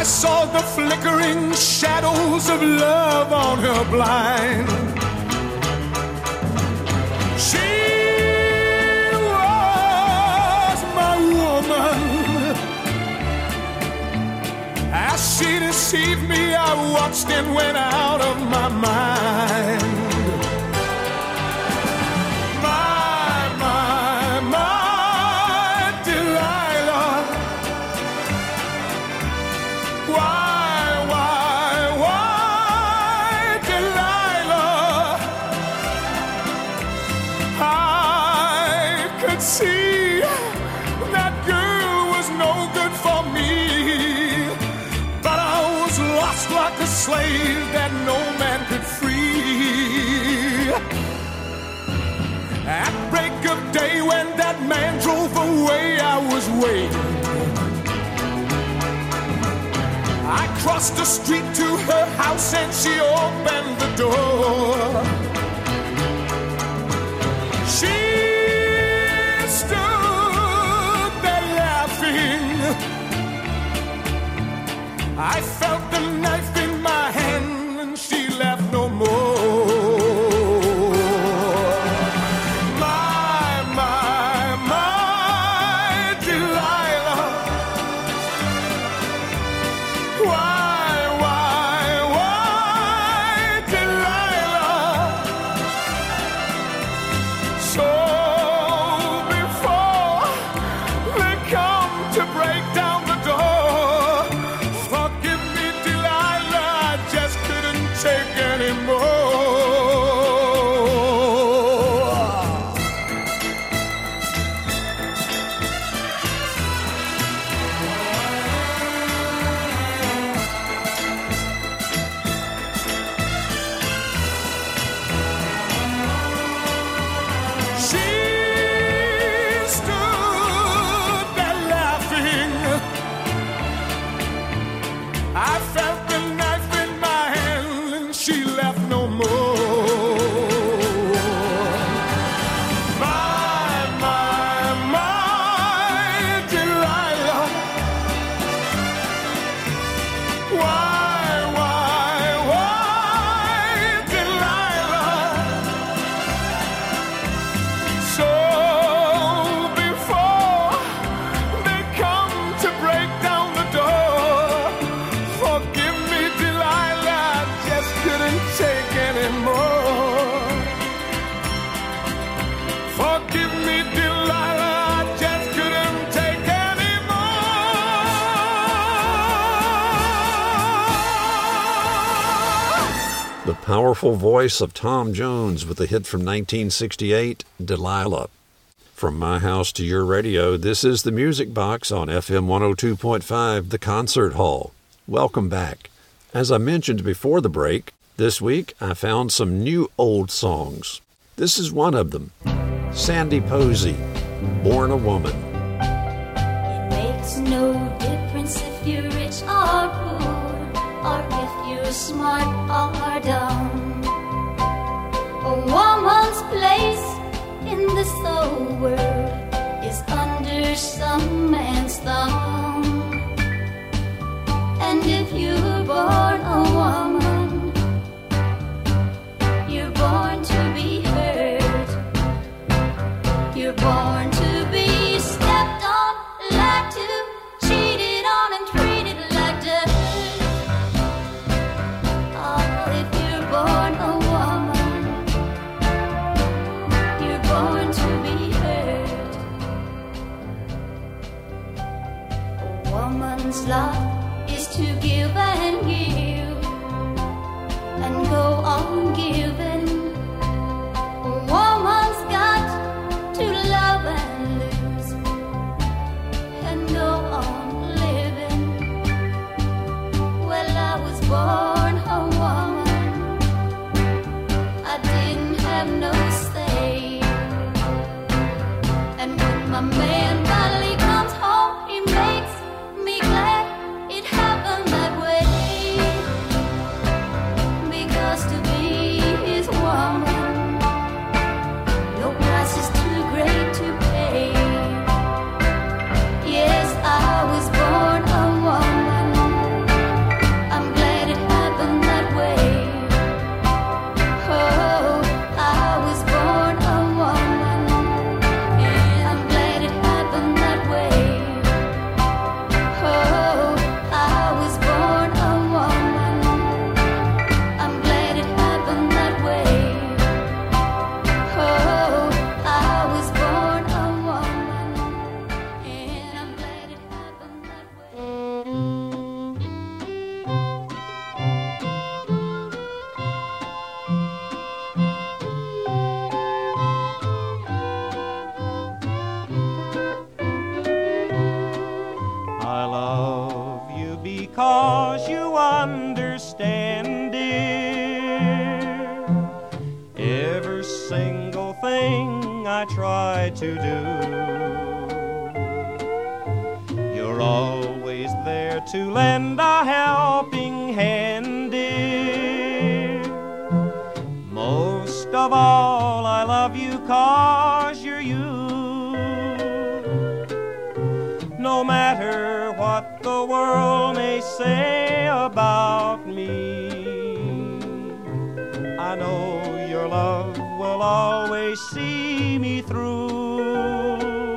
I saw the flickering shadows of love on her blind. She was my woman. As she deceived me, I watched and went out of my mind. See, that girl was no good for me, but I was lost like a slave that no man could free. At break of day when that man drove away, I was waiting. I crossed the street to her house and she opened the door. She stood there laughing. I felt the knife in my hand and she laughed no more. My Delilah. Why, Delilah? So to break down the door, forgive me, Delilah, I just couldn't take I felt the knife in my hand and she left no more. My Delilah. Why, Delilah? So before they come to break down the door, forgive me, Delilah, I just couldn't take anymore. Forgive me, Delilah, I just couldn't take anymore. The powerful voice of Tom Jones with the hit from 1968, Delilah. From my house to your radio, this is the Music Box on FM 102.5, The Concert Hall. Welcome back. As I mentioned before the break, this week I found some new old songs. This is one of them, Sandy Posey, Born a Woman. It makes no difference if you're rich or poor, or if you're smart or dumb. A woman's place in this whole world is under some man's thumb. And if you're born a woman, you're born to be hurt. You're born to be stepped on, lied to, cheated on, and treated like dirt. Oh, if you're born a woman, you're born to be hurt. A woman's lot is to give and give, and go on giving. A woman's got to love and lose, and go on living. Well, I was born a woman, I didn't have no say. And when my man finally comes home, he makes me glad it happened that way. Because to be his woman, no price is too great to pay. Yes, I was born a woman, because you understand, dear, every single thing I try to do. You're always there to lend a helping hand, dear. Most of all, I love you 'cause you're you. No matter what the world may say about me, I know your love will always see me through.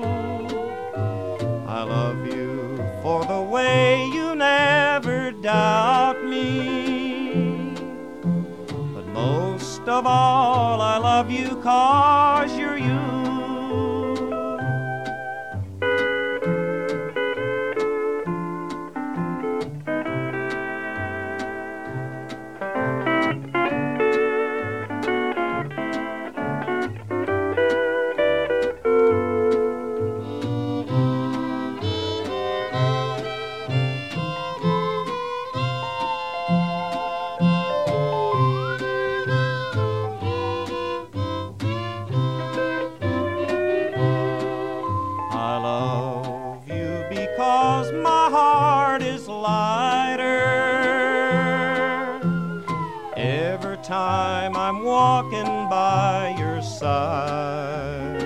I love you for the way you never doubt me, but most of all I love you 'cause you're you. Time I'm walking by your side,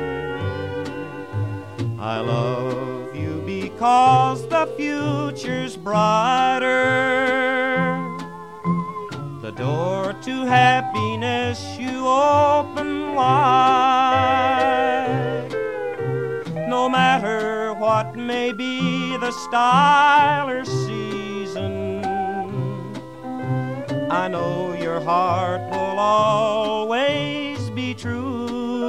I love you because the future's brighter. The door to happiness you open wide. No matter what may be the style or season, I know your heart will always be true.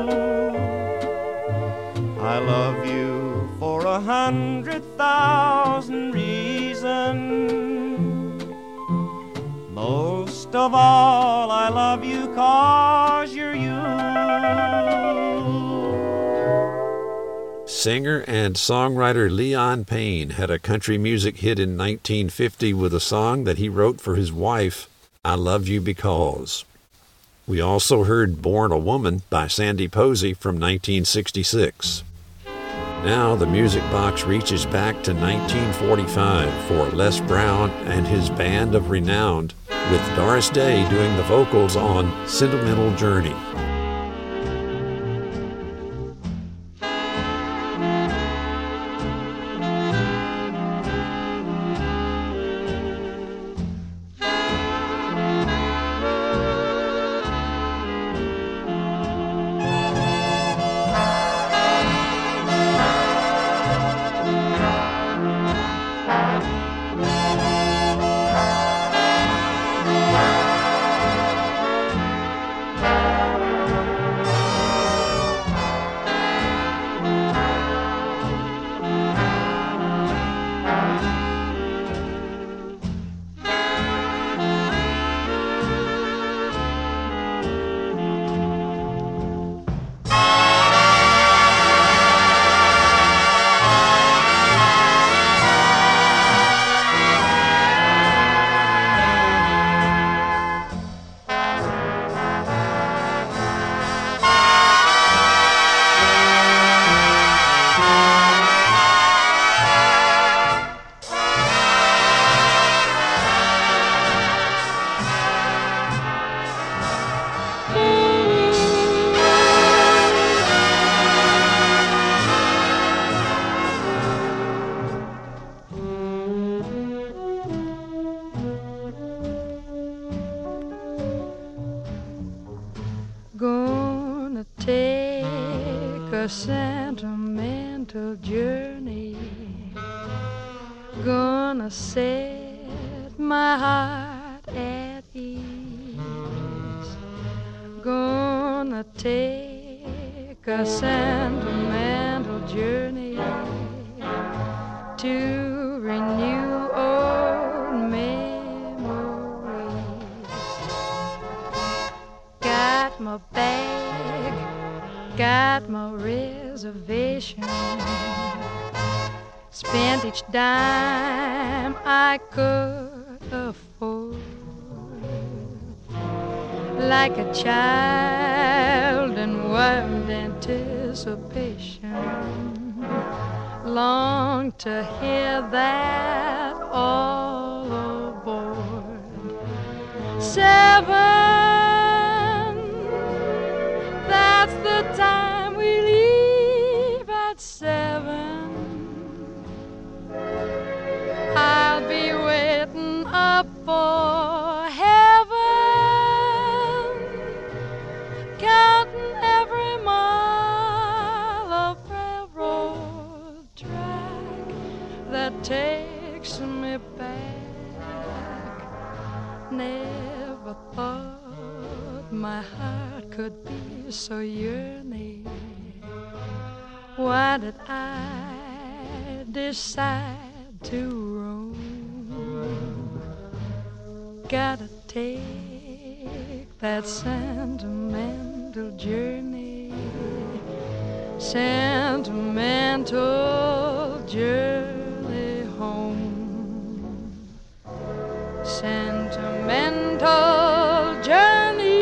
I love you for 100,000 reasons. Most of all, I love you 'cause you're you. Singer and songwriter Leon Payne had a country music hit in 1950 with a song that he wrote for his wife, I Love You Because. We also heard Born a Woman by Sandy Posey from 1966. Now the Music Box reaches back to 1945 for Les Brown and his band of renown, with Doris Day doing the vocals on Sentimental Journey. Gonna take a sentimental journey, gonna set my heart at ease, gonna take a sentimental journey to renew old memories. Got my bag, got my reservation, spent each dime I could afford, like a child in wild anticipation, long to hear that all aboard. 7, that's the time we leave at 7. I'll be waiting up for heaven, counting every mile of railroad track that takes me back. Never thought my heart could be so yearning. Why did I decide to roam? Gotta take that sentimental journey, sentimental journey home, sentimental journey.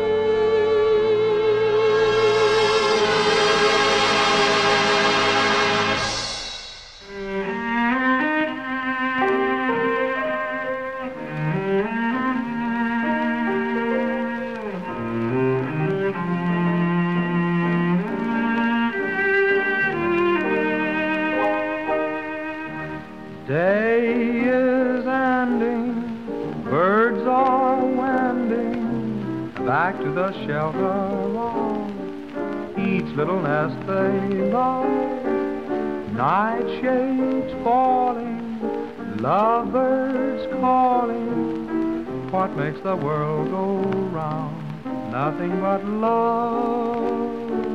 Day is ending, birds are wending back to the shelter of each little nest they love. Nightshades falling, lovebirds calling. What makes the world go round? Nothing but love.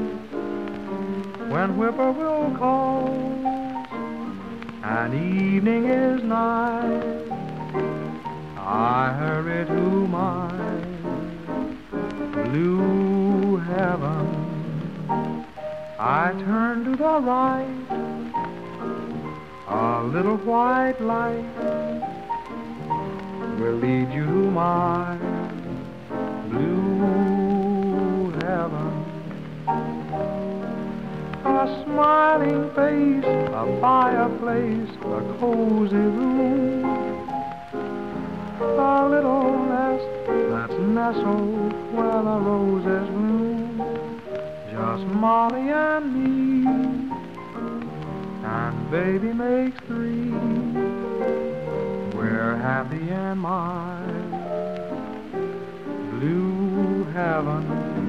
When whippoorwill calls and evening is nigh, I hurry to my blue heaven. I turn to the right, a little white light will lead you to my blue heaven. A smiling face, a fireplace, a cozy room, a little nest that's nestled where the roses bloom. Just Molly and me, and baby makes 3. We're happy in my blue heaven.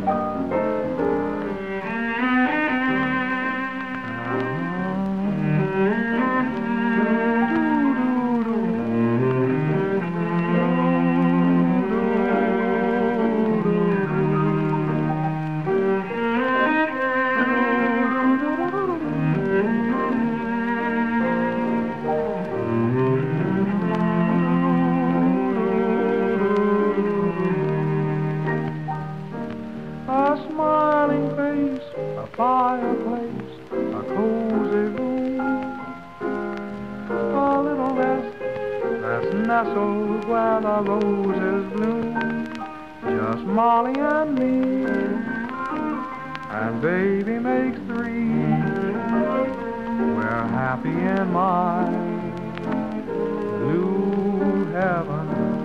Fireplace, a cozy room, a little nest that's nestled where the roses bloom. Just Molly and me, and baby makes 3. We're happy in my blue heaven.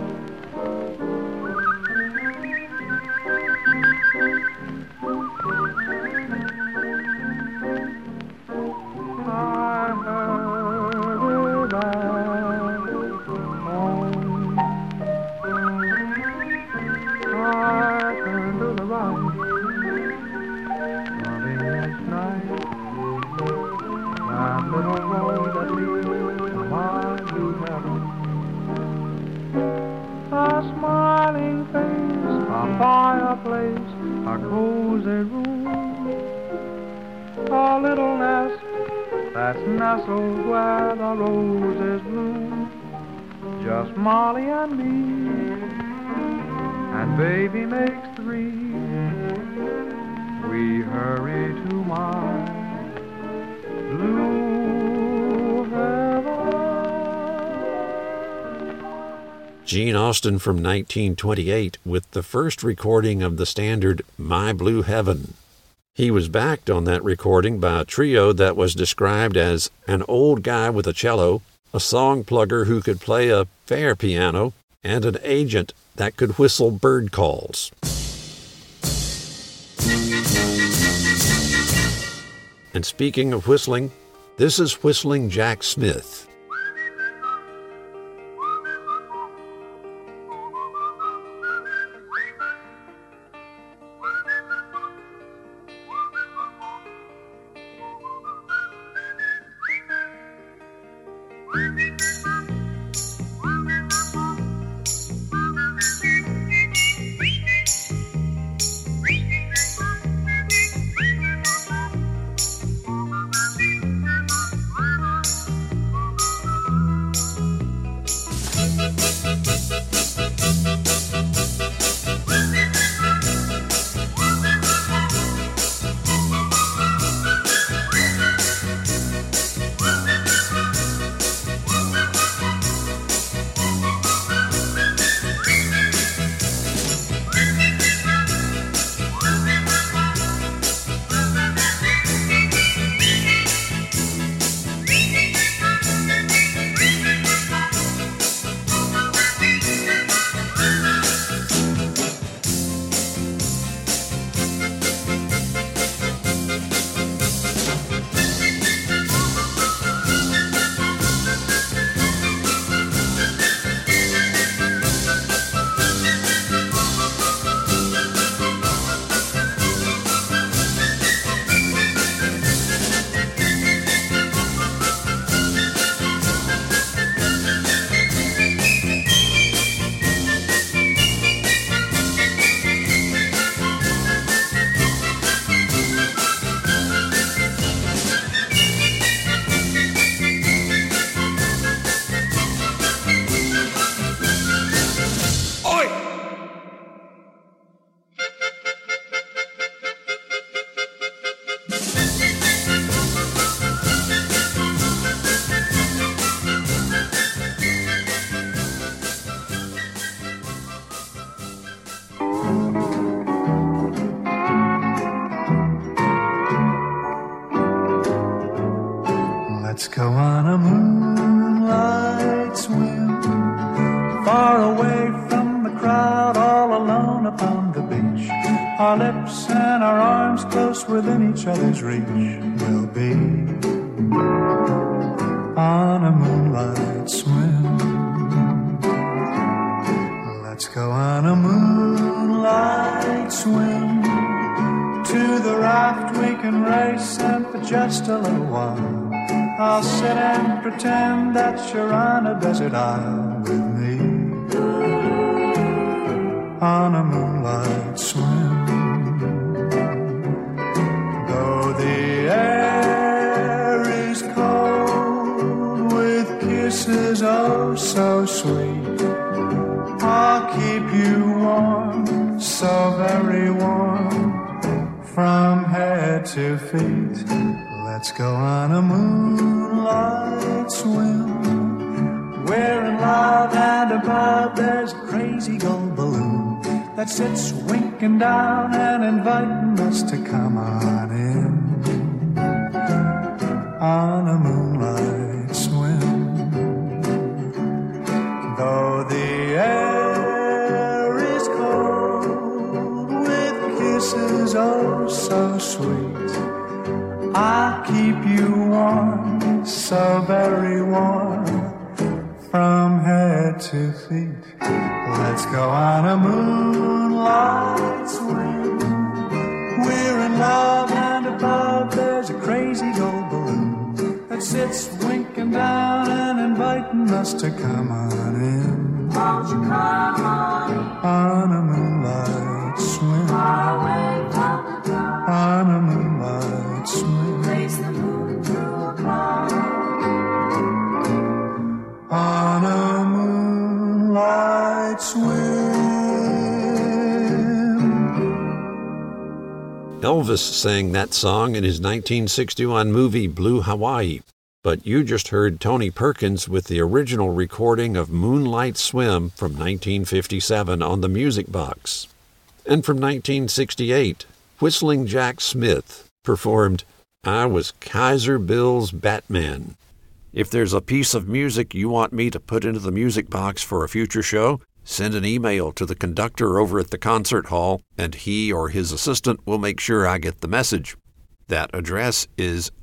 Fireplace, a cozy room, a little nest that's nestled where the roses bloom. Just Molly and me, and baby makes 3. We hurry to my blue Gene Austin from 1928 with the first recording of the standard My Blue Heaven. He was backed on that recording by a trio that was described as an old guy with a cello, a song plugger who could play a fair piano, and an agent that could whistle bird calls. And speaking of whistling, this is Whistling Jack Smith. Let's go on a moonlight swim, far away from the crowd, all alone upon the beach. Our lips and our arms close within each other's reach. We'll be on a moonlight swim. Let's go on a moonlight swim. To the raft we can race, and for just a little while I'll sit and pretend that you're on a desert isle with me on a moonlight swim. Though the air is cold with kisses oh so sweet, I'll keep you warm, so very warm, from head to feet. Let's go on a moonlight swim. We're in love, and above there's a crazy gold balloon that sits winking down and inviting us to come on in on a moonlight swim. Though the air is cold with kisses oh so sweet, I'll keep you warm, so very warm, from head to feet. Let's go on a moonlight swim. We're in love, and above there's a crazy gold balloon that sits winking down and inviting us to come on in. Won't you come on a moonlight swim? On a moonlight swim. Raise the moon through a cloud. On a moonlight swim. Elvis sang that song in his 1961 movie Blue Hawaii. But you just heard Tony Perkins with the original recording of Moonlight Swim from 1957 on the Music Box. And from 1968, Whistling Jack Smith performed I Was Kaiser Bill's Batman. If there's a piece of music you want me to put into the Music Box for a future show, send an email to the conductor over at the concert hall, and he or his assistant will make sure I get the message. That address is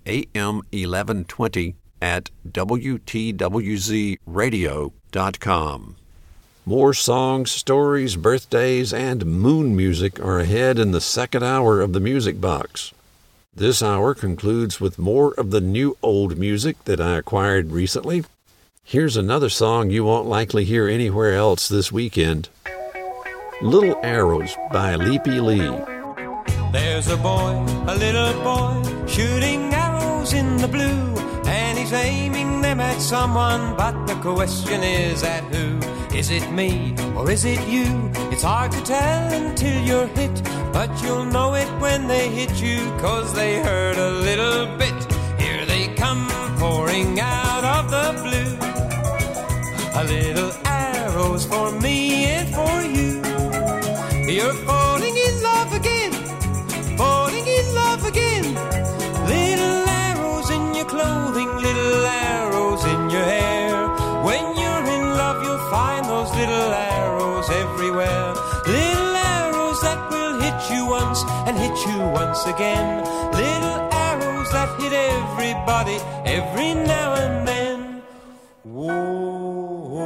am1120@wtwzradio.com. More songs, stories, birthdays, and moon music are ahead in the second hour of the Music Box. This hour concludes with more of the new old music that I acquired recently. Here's another song you won't likely hear anywhere else this weekend. Little Arrows by Leapy Lee. There's a little boy, shooting arrows in the blue, and he's aiming them at someone, but the question is at who? Is it me or is it you? It's hard to tell until you're hit, but you'll know it when they hit you, 'cause they hurt a little bit. Here they come pouring out of the blue. A little arrows for me and for you. You're falling in love again, falling in love again. Little arrows in your clothing, little arrows in your hair. When you're in love you'll find those little arrows everywhere. Little arrows that will hit you once and hit you once again. Little arrows that hit everybody every now and then. Whoa,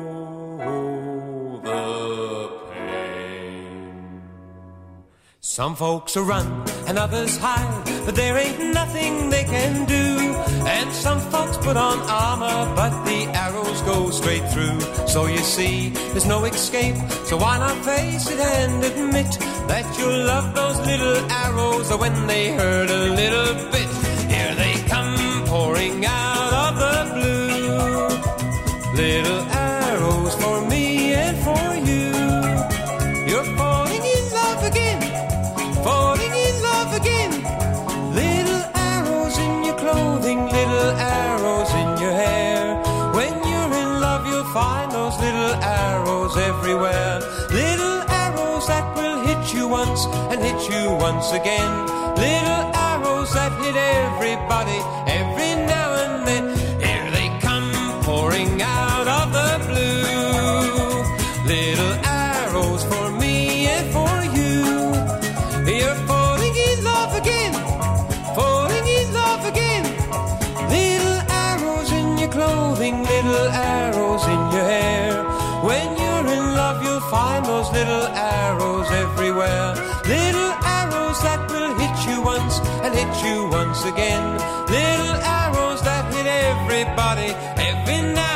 the pain. Some folks run and others hide, but there ain't nothing they can do. And some folks put on armor, but the arrows go straight through. So you see, there's no escape, so why not face it and admit that you love those little arrows when they hurt a little bit. Here they come pouring out of the blue. Little arrows for me and for you. You're falling in love again, falling in love again. Little arrows in your clothing, little arrows in your hair. When you're in love you'll find those little arrows everywhere. Little arrows that will hit you once and hit you once again. Little arrows that hit everybody every now and then. Here they come pouring out of the blue. Little arrows for me and for you. You're falling in love again, falling in love again. Little arrows in your clothing, little arrows in your hair. When you're in love you'll find those little arrows everywhere. Little arrows that will hit you once and hit you once again. Little arrows that hit everybody every now